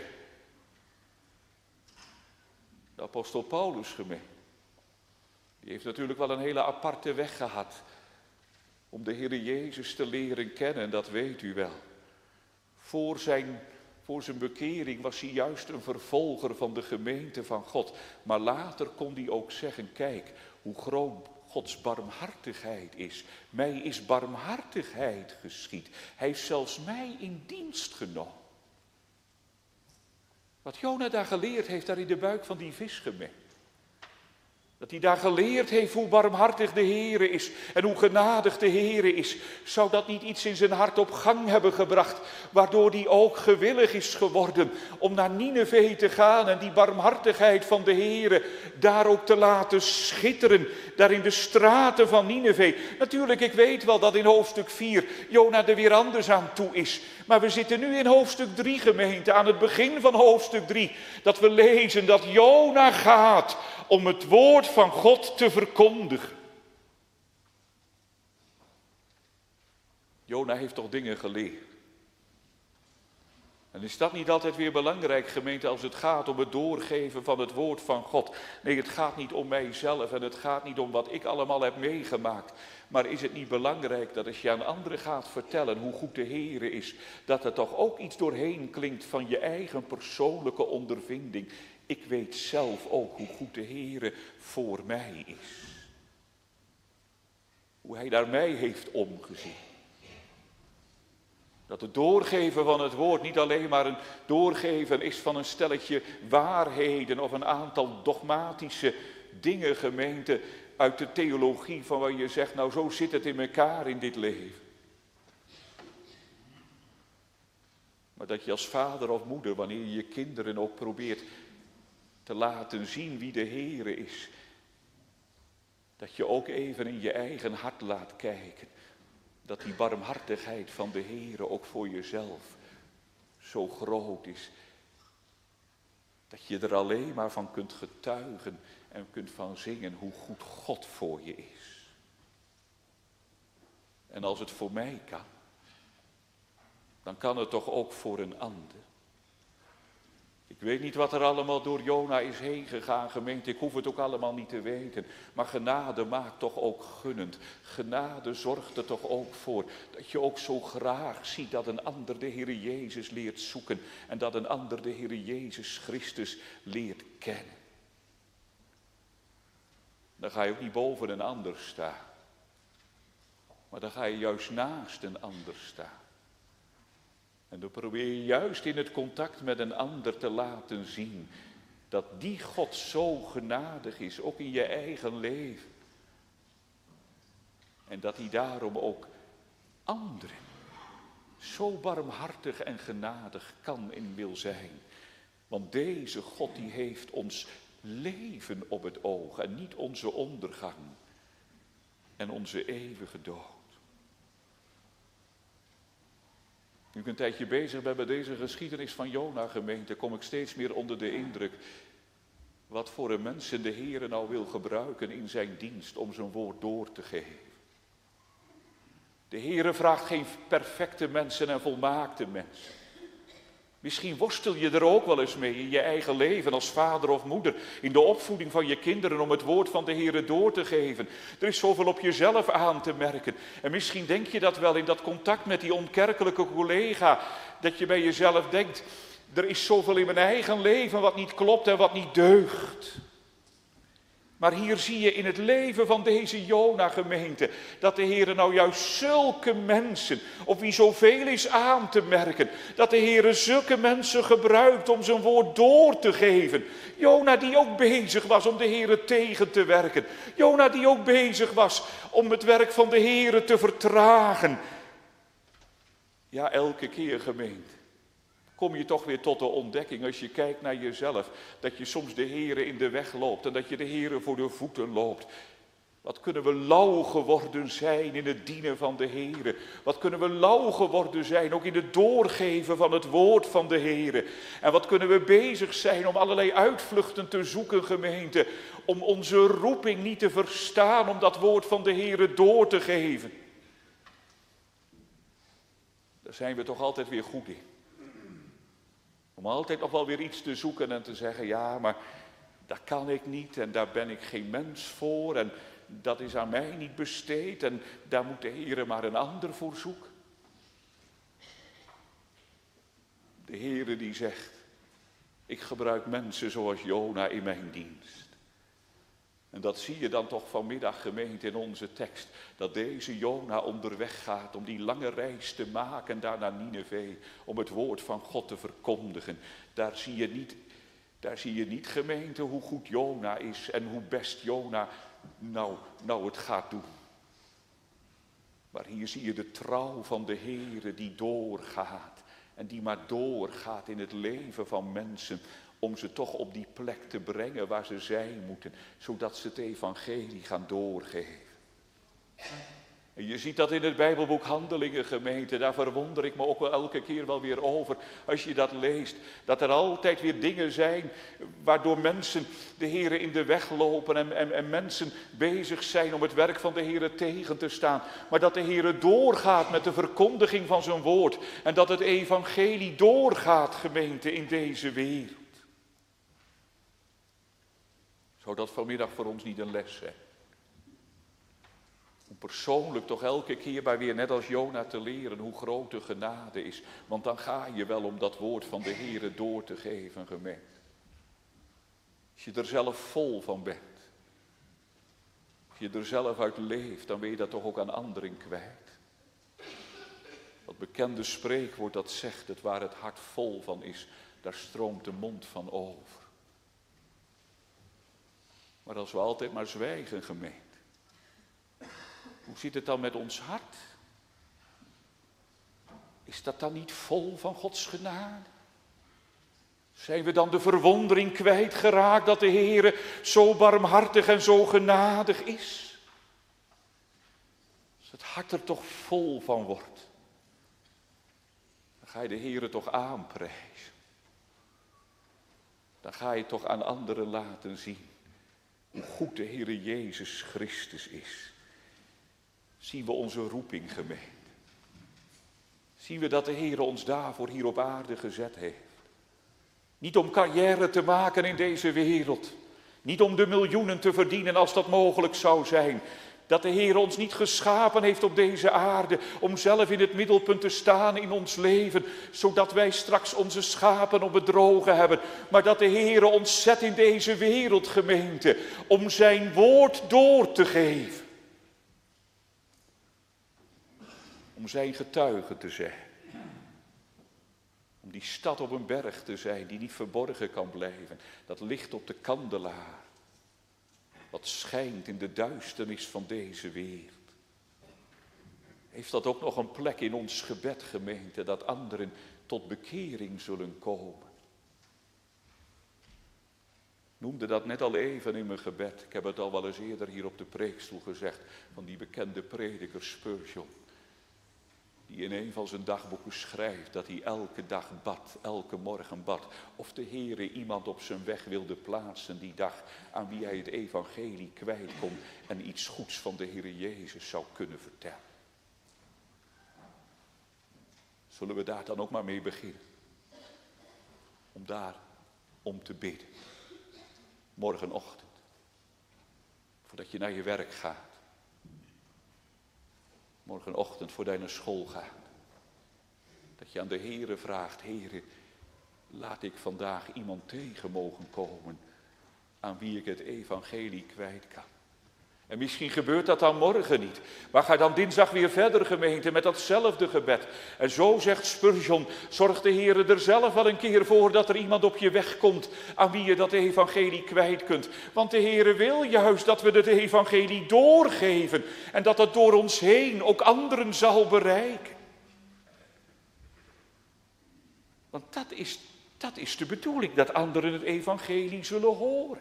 A: De apostel Paulus, gemeente, die heeft natuurlijk wel een hele aparte weg gehad om de Heere Jezus te leren kennen, en dat weet u wel. Voor zijn bekering was hij juist een vervolger van de gemeente van God. Maar later kon hij ook zeggen, kijk hoe groot Gods barmhartigheid is. Mij is barmhartigheid geschied. Hij heeft zelfs mij in dienst genomen. Wat Jona daar geleerd heeft, daar in de buik van die vis, gemeente. Dat hij daar geleerd heeft hoe barmhartig de Heere is en hoe genadig de Heere is. Zou dat niet iets in zijn hart op gang hebben gebracht, waardoor hij ook gewillig is geworden om naar Nineve te gaan en die barmhartigheid van de Heere daar ook te laten schitteren, daar in de straten van Nineve. Natuurlijk, ik weet wel dat in hoofdstuk 4 Jona er weer anders aan toe is. Maar we zitten nu in hoofdstuk 3, gemeente, aan het begin van hoofdstuk 3, dat we lezen dat Jona gaat om het woord van God te verkondigen. Jona heeft toch dingen geleerd. En is dat niet altijd weer belangrijk, gemeente, als het gaat om het doorgeven van het woord van God? Nee, het gaat niet om mijzelf en het gaat niet om wat ik allemaal heb meegemaakt. Maar is het niet belangrijk dat als je aan anderen gaat vertellen hoe goed de Heere is, dat er toch ook iets doorheen klinkt van je eigen persoonlijke ondervinding? Ik weet zelf ook hoe goed de Heere voor mij is. Hoe Hij naar mij heeft omgezien. Dat het doorgeven van het woord niet alleen maar een doorgeven is van een stelletje waarheden of een aantal dogmatische dingen, gemeente, uit de theologie van waar je zegt, nou zo zit het in elkaar in dit leven. Maar dat je als vader of moeder, wanneer je je kinderen ook probeert te laten zien wie de Heere is, dat je ook even in je eigen hart laat kijken. Dat die barmhartigheid van de Heere ook voor jezelf zo groot is. Dat je er alleen maar van kunt getuigen en kunt van zingen hoe goed God voor je is. En als het voor mij kan, dan kan het toch ook voor een ander. Ik weet niet wat er allemaal door Jona is heen gegaan, gemeente. Ik hoef het ook allemaal niet te weten. Maar genade maakt toch ook gunnend. Genade zorgt er toch ook voor dat je ook zo graag ziet dat een ander de Heere Jezus leert zoeken. En dat een ander de Heere Jezus Christus leert kennen. Dan ga je ook niet boven een ander staan. Maar dan ga je juist naast een ander staan. En dan probeer je juist in het contact met een ander te laten zien dat die God zo genadig is, ook in je eigen leven. En dat hij daarom ook anderen zo barmhartig en genadig kan en wil zijn. Want deze God die heeft ons leven op het oog en niet onze ondergang en onze eeuwige dood. Nu ik een tijdje bezig ben met deze geschiedenis van Jona, gemeente, kom ik steeds meer onder de indruk wat voor een mensen de Heere nou wil gebruiken in zijn dienst om zijn woord door te geven. De Heere vraagt geen perfecte mensen en volmaakte mensen. Misschien worstel je er ook wel eens mee in je eigen leven als vader of moeder, in de opvoeding van je kinderen om het woord van de Heere door te geven. Er is zoveel op jezelf aan te merken. En misschien denk je dat wel in dat contact met die onkerkelijke collega, dat je bij jezelf denkt, er is zoveel in mijn eigen leven wat niet klopt en wat niet deugt. Maar hier zie je in het leven van deze Jona-gemeente dat de Heere nou juist zulke mensen, op wie zoveel is aan te merken, dat de Heere zulke mensen gebruikt om zijn woord door te geven. Jona die ook bezig was om de Heere tegen te werken. Jona die ook bezig was om het werk van de Heere te vertragen. Ja, elke keer, gemeente, kom je toch weer tot de ontdekking als je kijkt naar jezelf, dat je soms de Heere in de weg loopt en dat je de Heere voor de voeten loopt. Wat kunnen we lauw geworden zijn in het dienen van de Heere. Wat kunnen we lauw geworden zijn ook in het doorgeven van het woord van de Heere. En wat kunnen we bezig zijn om allerlei uitvluchten te zoeken, gemeente, om onze roeping niet te verstaan, om dat woord van de Heere door te geven. Daar zijn we toch altijd weer goed in. Om altijd nog wel weer iets te zoeken en te zeggen, ja, maar dat kan ik niet en daar ben ik geen mens voor en dat is aan mij niet besteed en daar moet de Heere maar een ander voor zoeken. De Heere die zegt, ik gebruik mensen zoals Jona in mijn dienst. En dat zie je dan toch vanmiddag, gemeente, in onze tekst. Dat deze Jona onderweg gaat om die lange reis te maken daar naar Nineve. Om het woord van God te verkondigen. Daar Daar zie je niet, gemeente, hoe goed Jona is en hoe best Jona nou het gaat doen. Maar hier zie je de trouw van de Heere die doorgaat. En die maar doorgaat in het leven van mensen. Om ze toch op die plek te brengen waar ze zijn moeten. Zodat ze het evangelie gaan doorgeven. En je ziet dat in het Bijbelboek Handelingen, gemeente. Daar verwonder ik me ook wel elke keer wel weer over. Als je dat leest. Dat er altijd weer dingen zijn. Waardoor mensen de Heere in de weg lopen. En mensen bezig zijn om het werk van de Heere tegen te staan. Maar dat de Heere doorgaat met de verkondiging van zijn woord. En dat het evangelie doorgaat, gemeente, in deze wereld. Zou dat vanmiddag voor ons niet een les zijn? Om persoonlijk toch elke keer bij weer net als Jona te leren hoe groot de genade is. Want dan ga je wel om dat woord van de Heere door te geven, gemeente. Als je er zelf vol van bent. Als je er zelf uit leeft, dan ben je dat toch ook aan anderen kwijt. Dat bekende spreekwoord dat zegt het, waar het hart vol van is, daar stroomt de mond van over. Maar als we altijd maar zwijgen, gemeente. Hoe zit het dan met ons hart? Is dat dan niet vol van Gods genade? Zijn we dan de verwondering kwijtgeraakt dat de Heere zo barmhartig en zo genadig is? Als het hart er toch vol van wordt, dan ga je de Heere toch aanprijzen. Dan ga je toch aan anderen laten zien hoe goed de Heere Jezus Christus is. Zien we onze roeping, gemeente. Zien we dat de Heere ons daarvoor hier op aarde gezet heeft. Niet om carrière te maken in deze wereld. Niet om de miljoenen te verdienen als dat mogelijk zou zijn. Dat de Heere ons niet geschapen heeft op deze aarde om zelf in het middelpunt te staan in ons leven. Zodat wij straks onze schapen op het droge hebben. Maar dat de Heere ons zet in deze wereld, gemeente, om zijn woord door te geven. Om zijn getuige te zijn. Om die stad op een berg te zijn die niet verborgen kan blijven. Dat licht op de kandelaar. Wat schijnt in de duisternis van deze wereld. Heeft dat ook nog een plek in ons gebed, gemeente, dat anderen tot bekering zullen komen? Ik noemde dat net al even in mijn gebed. Ik heb het al wel eens eerder hier op de preekstoel gezegd. Van die bekende prediker Spurgeon. Die in een van zijn dagboeken schrijft dat hij elke dag bad, elke morgen bad. Of de Heere iemand op zijn weg wilde plaatsen die dag aan wie hij het evangelie kwijt kon. En iets goeds van de Heere Jezus zou kunnen vertellen. Zullen we daar dan ook maar mee beginnen? Om daar om te bidden. Morgenochtend. Voordat je naar je werk gaat. Morgenochtend voordat je naar school gaat. Dat je aan de Heere vraagt, Heere, laat ik vandaag iemand tegen mogen komen aan wie ik het evangelie kwijt kan. En misschien gebeurt dat dan morgen niet. Maar ga dan dinsdag weer verder, gemeente, met datzelfde gebed. En zo zegt Spurgeon, zorgt de Heere er zelf wel een keer voor dat er iemand op je weg komt aan wie je dat evangelie kwijt kunt. Want de Heere wil juist dat we het evangelie doorgeven en dat het door ons heen ook anderen zal bereiken. Want dat is de bedoeling, dat anderen het evangelie zullen horen.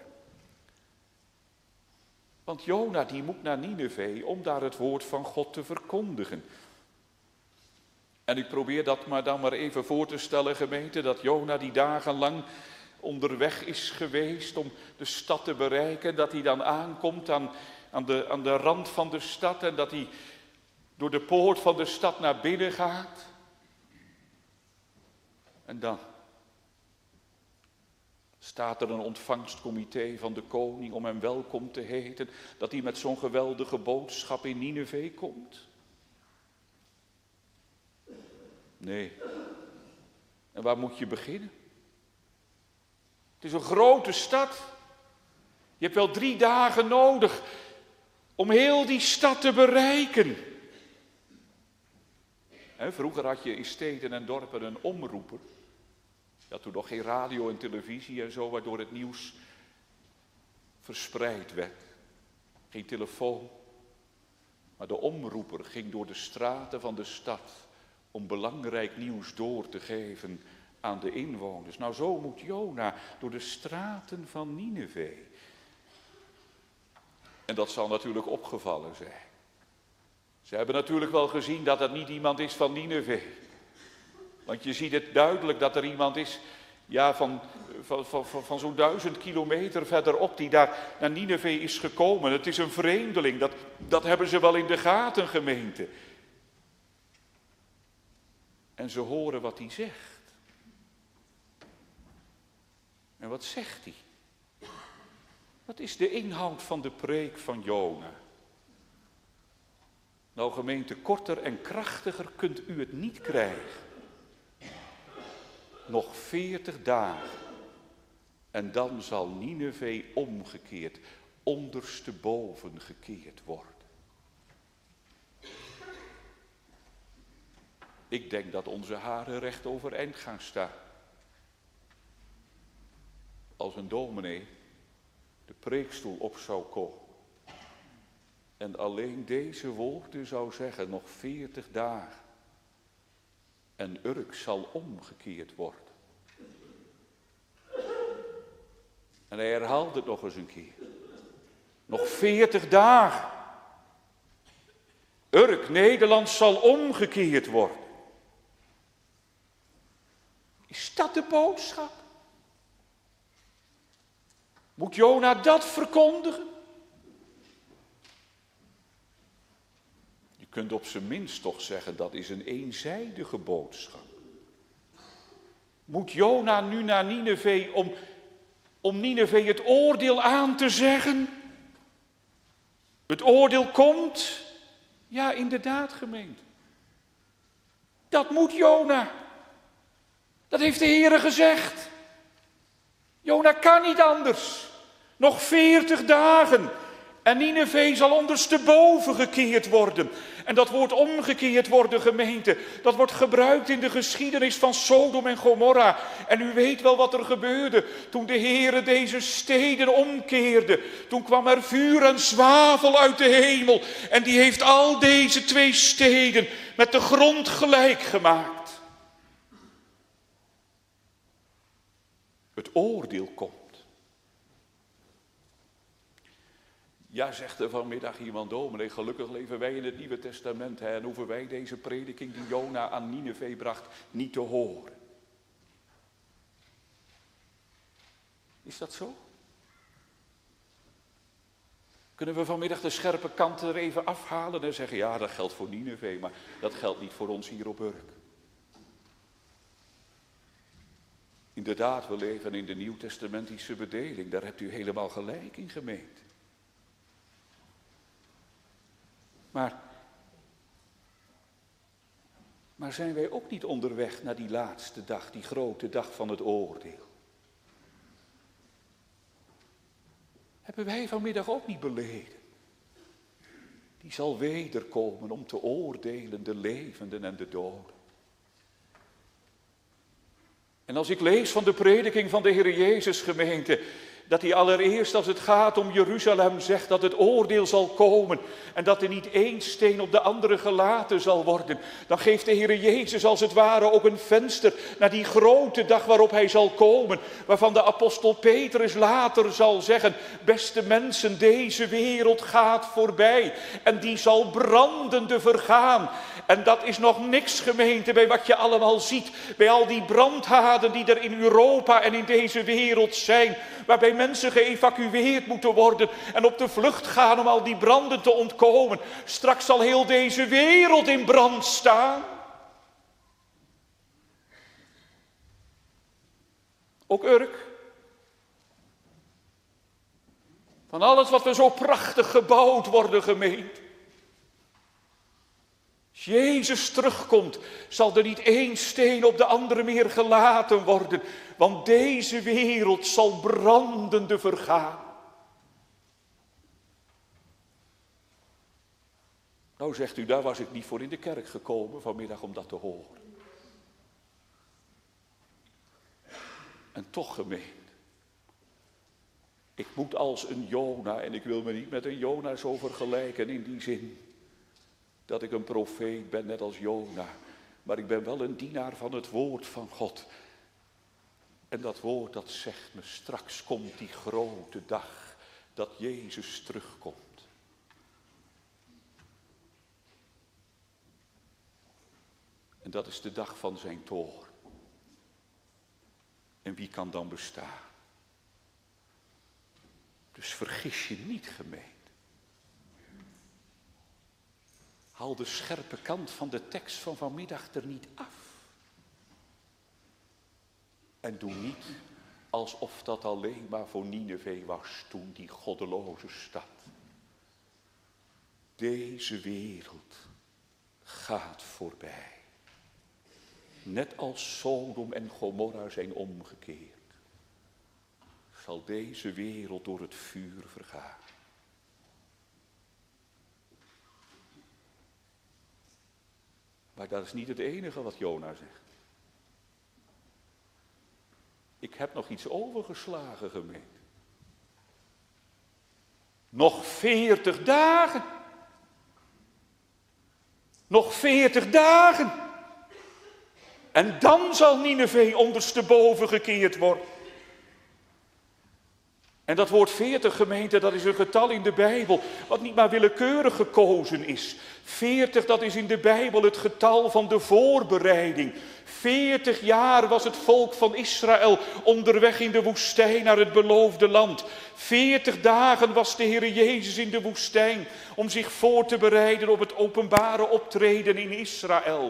A: Want Jona die moet naar Nineve om daar het woord van God te verkondigen. En ik probeer dat dan maar even voor te stellen, gemeente, dat Jona die dagenlang onderweg is geweest om de stad te bereiken. Dat hij dan aankomt aan de rand van de stad en dat hij door de poort van de stad naar binnen gaat. En dan staat er een ontvangstcomité van de koning om hem welkom te heten, dat hij met zo'n geweldige boodschap in Nineve komt? Nee. En waar moet je beginnen? Het is een grote stad. Je hebt wel 3 dagen nodig om heel die stad te bereiken. Vroeger had je in steden en dorpen een omroeper. Ja, toen nog geen radio en televisie en zo, waardoor het nieuws verspreid werd. Geen telefoon. Maar de omroeper ging door de straten van de stad om belangrijk nieuws door te geven aan de inwoners. Nou, zo moet Jona door de straten van Nineve. En dat zal natuurlijk opgevallen zijn. Ze hebben natuurlijk wel gezien dat het niet iemand is van Nineve. Want je ziet het duidelijk dat er iemand is, ja, van zo'n 1000 kilometer verderop, die daar naar Nineve is gekomen. Het is een vreemdeling, dat hebben ze wel in de gaten, gemeente. En ze horen wat hij zegt. En wat zegt hij? Wat is de inhoud van de preek van Jona? Nou, gemeente, korter en krachtiger kunt u het niet krijgen. Nog 40 dagen. En dan zal Nineve omgekeerd, ondersteboven gekeerd worden. Ik denk dat onze haren recht overeind gaan staan. Als een dominee de preekstoel op zou komen. En alleen deze woorden zou zeggen, nog 40 dagen. En Urk zal omgekeerd worden. En hij herhaalde het nog eens een keer. Nog 40 dagen. Urk, Nederland, zal omgekeerd worden. Is dat de boodschap? Moet Jona dat verkondigen? Je kunt op zijn minst toch zeggen, dat is een eenzijdige boodschap. Moet Jona nu naar Nineve om Nineve het oordeel aan te zeggen? Het oordeel komt? Ja, inderdaad, gemeente. Dat moet Jona. Dat heeft de Heere gezegd. Jona kan niet anders. Nog 40 dagen. En Nineve zal ondersteboven gekeerd worden. En dat woord omgekeerd worden, gemeente, dat wordt gebruikt in de geschiedenis van Sodom en Gomorra. En u weet wel wat er gebeurde toen de Heere deze steden omkeerde. Toen kwam er vuur en zwavel uit de hemel. En die heeft al deze 2 steden met de grond gelijk gemaakt. Het oordeel komt. Ja, zegt er vanmiddag iemand, dominee, gelukkig leven wij in het Nieuwe Testament, hè, en hoeven wij deze prediking die Jona aan Nineve bracht niet te horen. Is dat zo? Kunnen we vanmiddag de scherpe kanten er even afhalen en zeggen, ja, dat geldt voor Nineve, maar dat geldt niet voor ons hier op Urk. Inderdaad, we leven in de nieuwtestamentische bedeling, daar hebt u helemaal gelijk in, gemeente. Maar zijn wij ook niet onderweg naar die laatste dag, die grote dag van het oordeel? Hebben wij vanmiddag ook niet beleden? Die zal wederkomen om te oordelen de levenden en de doden. En als ik lees van de prediking van de Heer Jezus, gemeente, dat hij allereerst als het gaat om Jeruzalem zegt dat het oordeel zal komen en dat er niet één steen op de andere gelaten zal worden. Dan geeft de Heer Jezus als het ware ook een venster naar die grote dag waarop hij zal komen. Waarvan de apostel Petrus later zal zeggen, beste mensen, deze wereld gaat voorbij en die zal brandende vergaan. En dat is nog niks, gemeente, bij wat je allemaal ziet, bij al die brandhaarden die er in Europa en in deze wereld zijn, waarbij mensen geëvacueerd moeten worden en op de vlucht gaan om al die branden te ontkomen. Straks zal heel deze wereld in brand staan. Ook Urk. Van alles wat we zo prachtig gebouwd worden, gemeente. Als Jezus terugkomt, zal er niet één steen op de andere meer gelaten worden. Want deze wereld zal brandende vergaan. Nou zegt u, daar was ik niet voor in de kerk gekomen vanmiddag om dat te horen. En toch, gemeente, ik moet als een Jona, en ik wil me niet met een Jona zo vergelijken in die zin dat ik een profeet ben, net als Jona. Maar ik ben wel een dienaar van het woord van God. En dat woord dat zegt me, straks komt die grote dag dat Jezus terugkomt. En dat is de dag van zijn toorn. En wie kan dan bestaan? Dus vergis je niet, gemeente. Haal de scherpe kant van de tekst van vanmiddag er niet af. En doe niet alsof dat alleen maar voor Nineve was toen, die goddeloze stad. Deze wereld gaat voorbij. Net als Sodom en Gomorra zijn omgekeerd, zal deze wereld door het vuur vergaan. Maar dat is niet het enige wat Jona zegt. Ik heb nog iets overgeslagen, gemeente. Nog 40 dagen. Nog 40 dagen. En dan zal Nineve ondersteboven gekeerd worden. En dat woord 40, gemeente, dat is een getal in de Bijbel wat niet maar willekeurig gekozen is. 40, dat is in de Bijbel het getal van de voorbereiding. 40 jaar was het volk van Israël onderweg in de woestijn naar het beloofde land. 40 dagen was de Heer Jezus in de woestijn om zich voor te bereiden op het openbare optreden in Israël.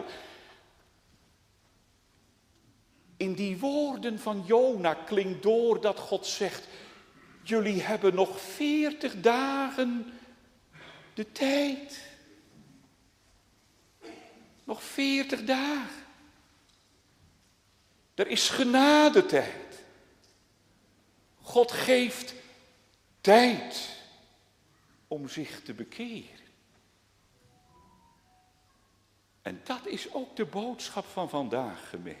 A: In die woorden van Jona klinkt door dat God zegt: jullie hebben nog 40 dagen de tijd. Nog 40 dagen. Er is genadetijd. God geeft tijd om zich te bekeren. En dat is ook de boodschap van vandaag, gemeente.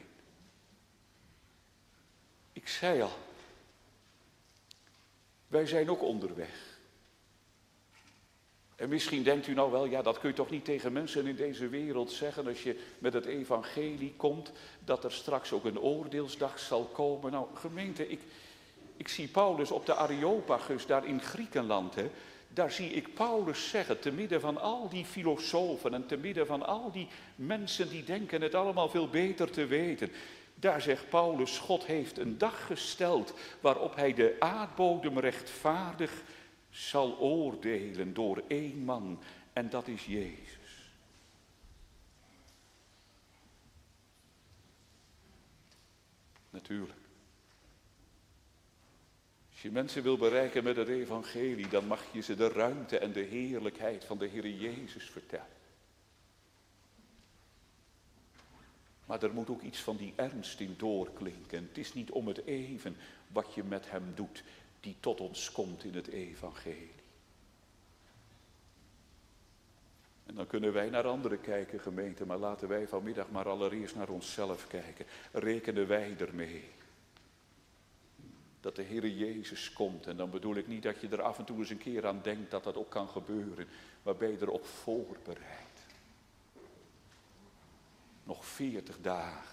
A: Ik zei al, wij zijn ook onderweg. En misschien denkt u nou wel, ja, dat kun je toch niet tegen mensen in deze wereld zeggen als je met het evangelie komt, dat er straks ook een oordeelsdag zal komen. Nou, gemeente, ik zie Paulus op de Areopagus daar in Griekenland, hè. Daar zie ik Paulus zeggen, te midden van al die filosofen en te midden van al die mensen die denken het allemaal veel beter te weten. Daar zegt Paulus, God heeft een dag gesteld waarop hij de aardbodem rechtvaardig zal oordelen door één man. En dat is Jezus. Natuurlijk. Als je mensen wil bereiken met het evangelie, dan mag je ze de ruimte en de heerlijkheid van de Heer Jezus vertellen. Maar er moet ook iets van die ernst in doorklinken. Het is niet om het even wat je met hem doet, die tot ons komt in het evangelie. En dan kunnen wij naar anderen kijken, gemeente, maar laten wij vanmiddag maar allereerst naar onszelf kijken. Rekenen wij ermee dat de Heer Jezus komt? En dan bedoel ik niet dat je er af en toe eens een keer aan denkt dat dat ook kan gebeuren, maar ben je erop voorbereid? Nog 40 dagen.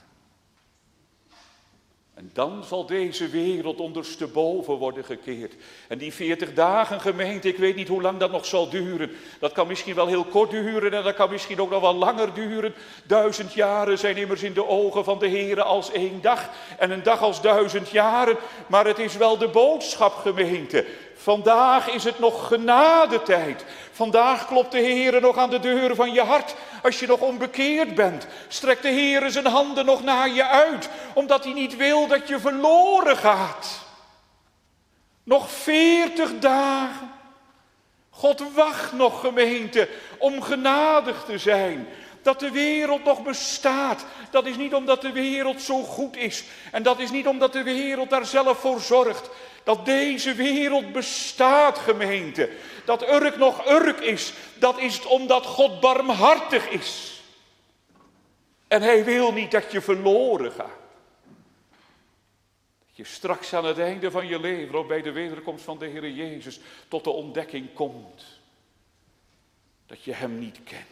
A: En dan zal deze wereld ondersteboven worden gekeerd. En die 40 dagen, gemeente, ik weet niet hoe lang dat nog zal duren. Dat kan misschien wel heel kort duren en dat kan misschien ook nog wel langer duren. 1000 jaren zijn immers in de ogen van de Heere als 1 dag. En een dag als 1000 jaren. Maar het is wel de boodschap, gemeente. Vandaag is het nog genadetijd. Vandaag klopt de Heere nog aan de deur van je hart. Als je nog onbekeerd bent, strekt de Heere zijn handen nog naar je uit. Omdat hij niet wil dat je verloren gaat. Nog 40 dagen. God wacht nog, gemeente, om genadig te zijn. Dat de wereld nog bestaat, dat is niet omdat de wereld zo goed is. En dat is niet omdat de wereld daar zelf voor zorgt. Dat deze wereld bestaat, gemeente. Dat Urk nog Urk is, dat is het omdat God barmhartig is. En hij wil niet dat je verloren gaat. Dat je straks aan het einde van je leven, of bij de wederkomst van de Heer Jezus, tot de ontdekking komt dat je hem niet kent.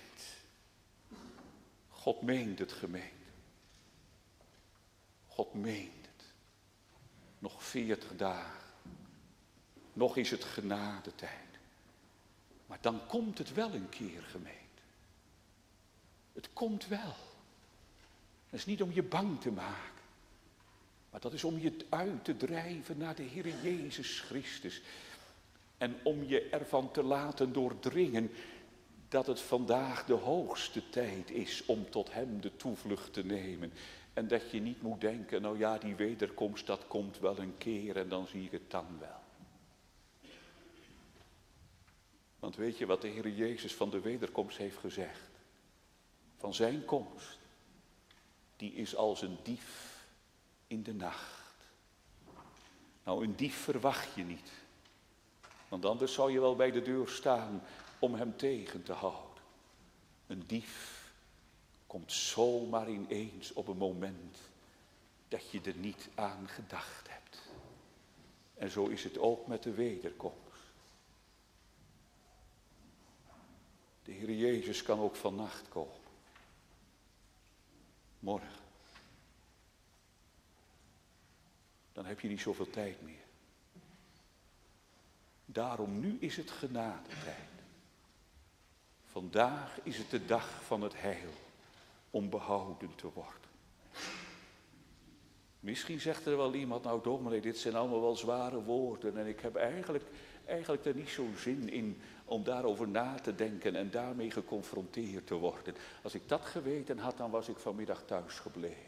A: God meent het, gemeente. God meent het. Nog 40 dagen. Nog is het genadetijd. Maar dan komt het wel een keer, gemeente. Het komt wel. Dat is niet om je bang te maken. Maar dat is om je uit te drijven naar de Heer Jezus Christus. En om je ervan te laten doordringen dat het vandaag de hoogste tijd is om tot hem de toevlucht te nemen. En dat je niet moet denken, nou ja, die wederkomst, dat komt wel een keer en dan zie ik het dan wel. Want weet je wat de Heer Jezus van de wederkomst heeft gezegd? Van zijn komst. Die is als een dief in de nacht. Nou, een dief verwacht je niet. Want anders zou je wel bij de deur staan om hem tegen te houden. Een dief komt zomaar ineens op een moment dat je er niet aan gedacht hebt. En zo is het ook met de wederkomst. De Heer Jezus kan ook vannacht komen. Morgen. Dan heb je niet zoveel tijd meer. Daarom nu is het genadetijd. Vandaag is het de dag van het heil om behouden te worden. Misschien zegt er wel iemand, nou dominee, dit zijn allemaal wel zware woorden en ik heb eigenlijk er niet zo'n zin in om daarover na te denken en daarmee geconfronteerd te worden. Als ik dat geweten had, dan was ik vanmiddag thuis gebleven.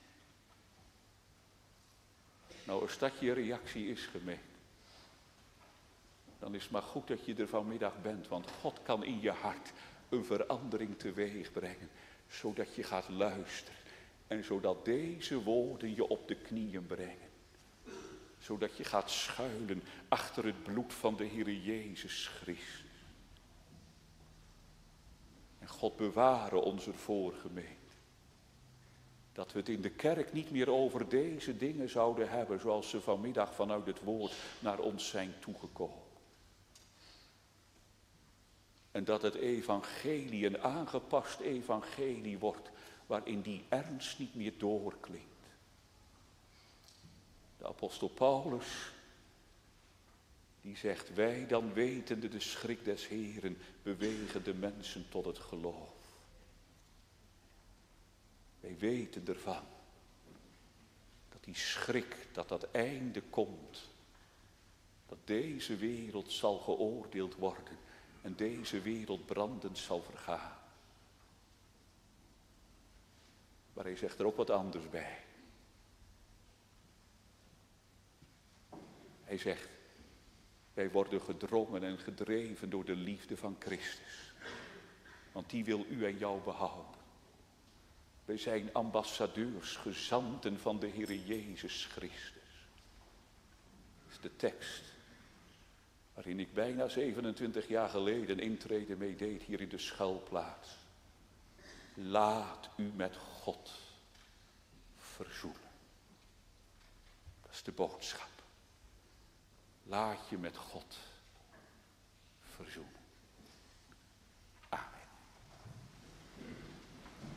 A: Nou, als dat je reactie is, gemeente, dan is het maar goed dat je er vanmiddag bent, want God kan in je hart een verandering teweeg brengen, zodat je gaat luisteren en zodat deze woorden je op de knieën brengen. Zodat je gaat schuilen achter het bloed van de Heer Jezus Christus. En God beware ons ervoor, gemeente. Dat we het in de kerk niet meer over deze dingen zouden hebben, zoals ze vanmiddag vanuit het woord naar ons zijn toegekomen. En dat het evangelie een aangepast evangelie wordt, waarin die ernst niet meer doorklinkt. De apostel Paulus, die zegt, wij dan wetende de schrik des Heeren, bewegen de mensen tot het geloof. Wij weten ervan, dat die schrik, dat einde komt. Dat deze wereld zal geoordeeld worden en deze wereld brandend zal vergaan. Maar hij zegt er ook wat anders bij. Hij zegt, wij worden gedrongen en gedreven door de liefde van Christus. Want die wil u en jou behouden. Wij zijn ambassadeurs, gezanten van de Heer Jezus Christus. Dat is de tekst waarin ik bijna 27 jaar geleden intrede mee deed hier in de schuilplaats. Laat u met God verzoenen. Dat is de boodschap. Laat je met God verzoenen.